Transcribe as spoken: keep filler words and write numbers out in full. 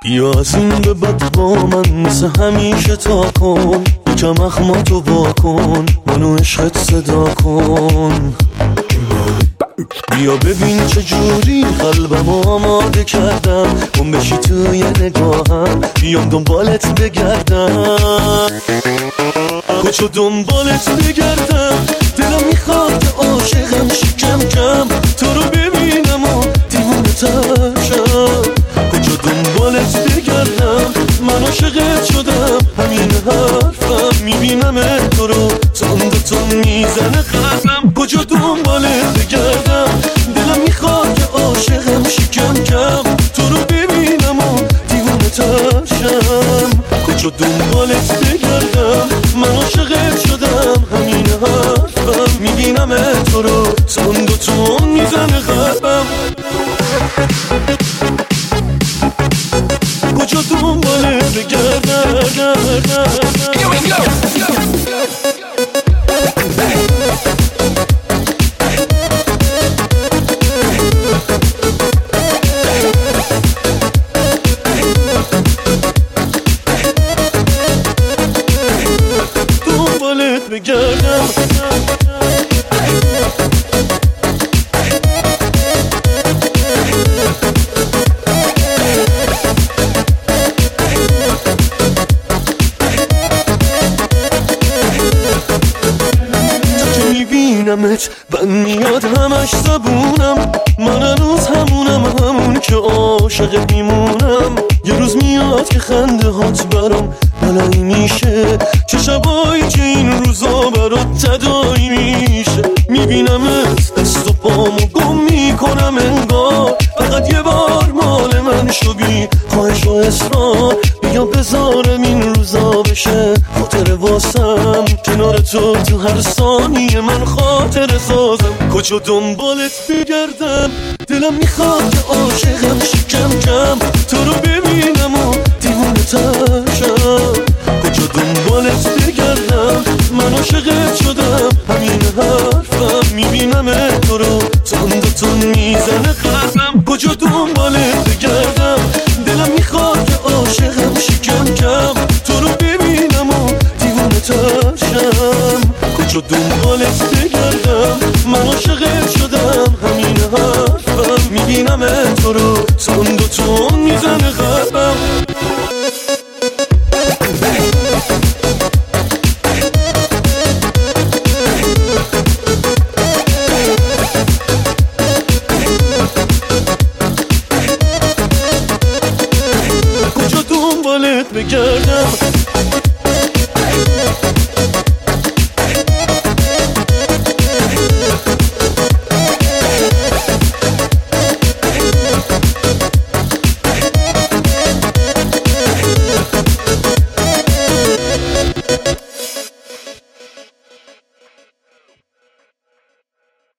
بیا از این به بعد با من مثل همیشه تا کن، یکم اخماتو با کن، منو عشقت صدا کن. بیا ببین چجوری قلبمو آماده کردم، گم بشی توی نگاهم، بیام دنبالت بگردم، کجا دنبالت بگردم. دلم میخواد که عاشقم شی کم کم، تو رو ببینم و دیوونه تر شم. کجا دنبالت بگردم، من عاشقت شدم، همین حرفم میبینم تو رو تند تند میزنه قلبم. کجا دنبالت بگردم، دلم میخواد که عاشقم شی کم کم، تو رو ببینم و دیوونه تر شم. کجا دنبالت بگردم، من عاشقت شدم، همین حرفم میبینم تو رو تند و تند میزنه قلبم. کجا دنبالت بگردم. دنبالت بگردم. میبینمت بند میاد همش زبونم، من هنوز همونم، همون که عاشق میمونم. یه روز میاد که خنده هات برام بلایی میشه، چه شبایی که این روزا برات تدایی میشه. میبینمت دست و پامو گم میکنم انگار، فقط یه بار مال من شو بی خواهش و اصرار. بیا بذارم این روزا بشه خاطر واسم، کنار تو تو هر ثانیه من خاطر سازم. کجا دنبالت بگردم، دلم میخواد که عاشقم شی کم کم، تو رو ببینم و دیوونه تر شم. کجا دنبالت بگردم، من عاشقت شدم، همین حرفم میبینم تو رو تند تند میزنه قلبم. کجا دنبالت بگردم، دلم میخواد که عاشقم شی کم کم، تو رو ببینم و دیوونه تر شم. کجا دنبالت بگردم، من عاشقت شدم، همین حرفم میبینم تو رو تند و تند میزنه قلبم. کجا دنبالت بگردم.